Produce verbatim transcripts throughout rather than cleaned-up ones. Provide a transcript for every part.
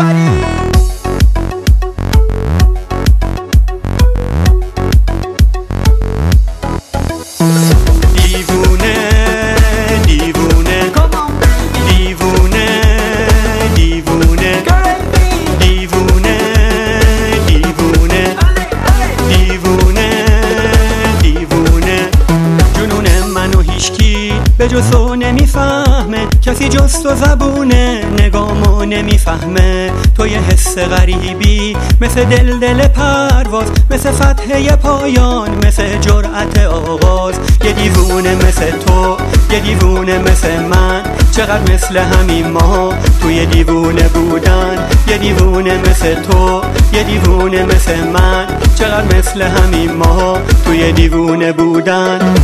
به جز تو نمیفهمه کسی جز تو، زبونه نگامو نمیفهمه. تو یه حس غریبی مثل دل دل پرواز، مثل فتحه پایان، مثل جرأت آغاز. یه دیوونه مثل تو، یه دیوونه مثل من، چقدر مثل همین ما توی دیوونه بودن. یه دیوونه مثل تو، یه دیوونه مثل من، چقدر مثل همین ما توی دیوونه بودن.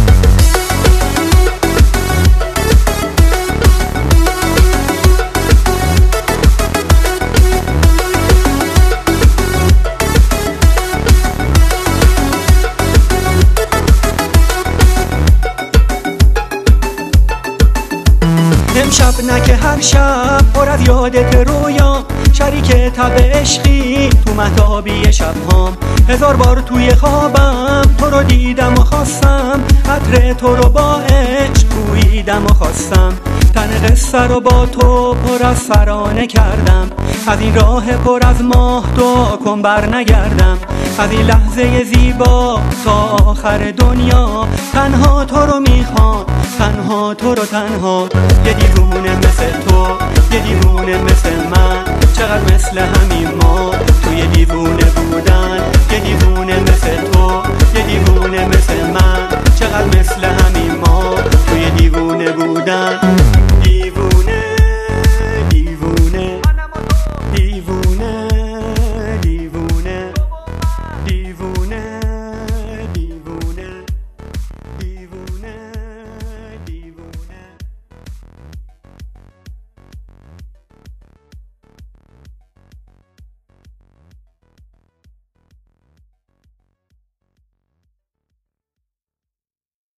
امشب نه که هر شب پر از یادت رویام، شریک تب عشقی تو مهتابی شبهام. هزار بار توی خوابم تو رو دیدم و خواستم، عطر تو رو با عشق بوییدم و خواستم. تن قصه رو با تو پر از فرانه کردم، از این راه پر از ماه دعا کن بر نگردم. از این لحظه زیبا تا آخر دنیا تنها تو رو میخوام، تنها تو رو تنها. یه دیوونه مثل تو، یه دیوونه مثل من، چقدر مثل همین ما توی دیوونه بودن. یه دیوونه مثل تو، یه دیوونه مثل من، چقدر مثل